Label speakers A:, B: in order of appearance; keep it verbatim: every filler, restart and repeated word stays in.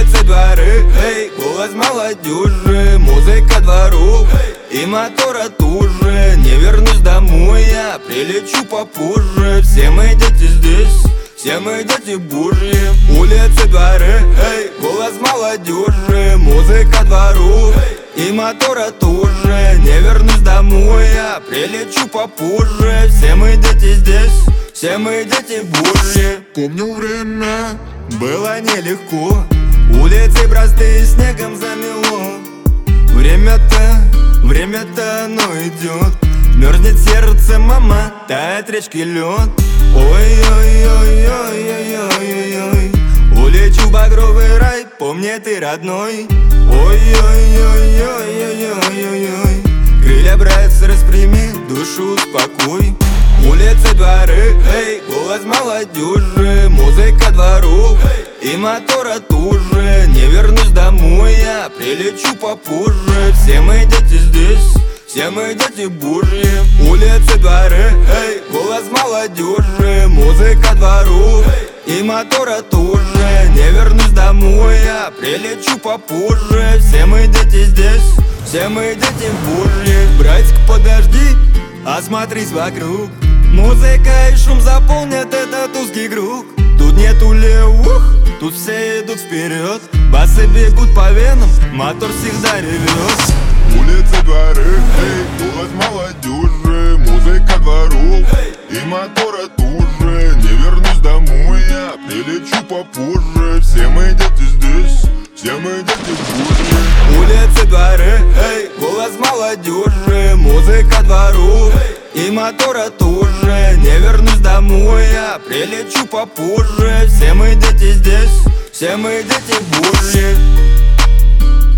A: Улицы, дворы, эй, голос молодежи, музыка дворов и мотора туже. Не вернусь домой, я прилечу попозже. Все мы дети здесь, все мы дети божьи. Улицы, дворы, эй, голос молодежи, музыка дворов и мотора тоже. Не вернусь домой, я прилечу попозже. Все мы дети здесь, все мы дети божьи. Помню время, было нелегко, улицы простые снегом замело. Время-то, время-то оно идет, мерзнет сердце, мама, тает речки лед. Ой-ой-ой-ой-ой-ой-ой-ой, улечу в багровый рай, помни ты родной. Ой-ой-ой-ой-ой-ой-ой, крылья, братцы, распрями, душу успокой. Улицы, дворы, эй, голос молодежи, музыка дворов и мотора тоже. Не вернусь домой, я прилечу попозже. Все мы дети здесь, все мы дети божьи. Улицы, дворы, эй, голос молодежи, музыка дворов и мотора тоже. Не вернусь домой, я прилечу попозже. Все мы дети здесь, все мы дети божьи. Братик, подожди, осмотрись вокруг. Музыка и шум заполнят этот узкий круг. Тут нету левых, тут все идут вперед. Басы бегут по венам, мотор всегда ревет.
B: Улицы, дворы, эй, голос молодежи, музыка дворов и мотора тоже. Не вернусь домой, я прилечу попозже. Все мы дети здесь, все мы дети божьи.
A: Улицы, дворы, эй, голос молодежи, музыка дворов и мотора тоже. Не вернусь домой, я прилечу попозже. Все мы дети здесь, все мы дети божьи.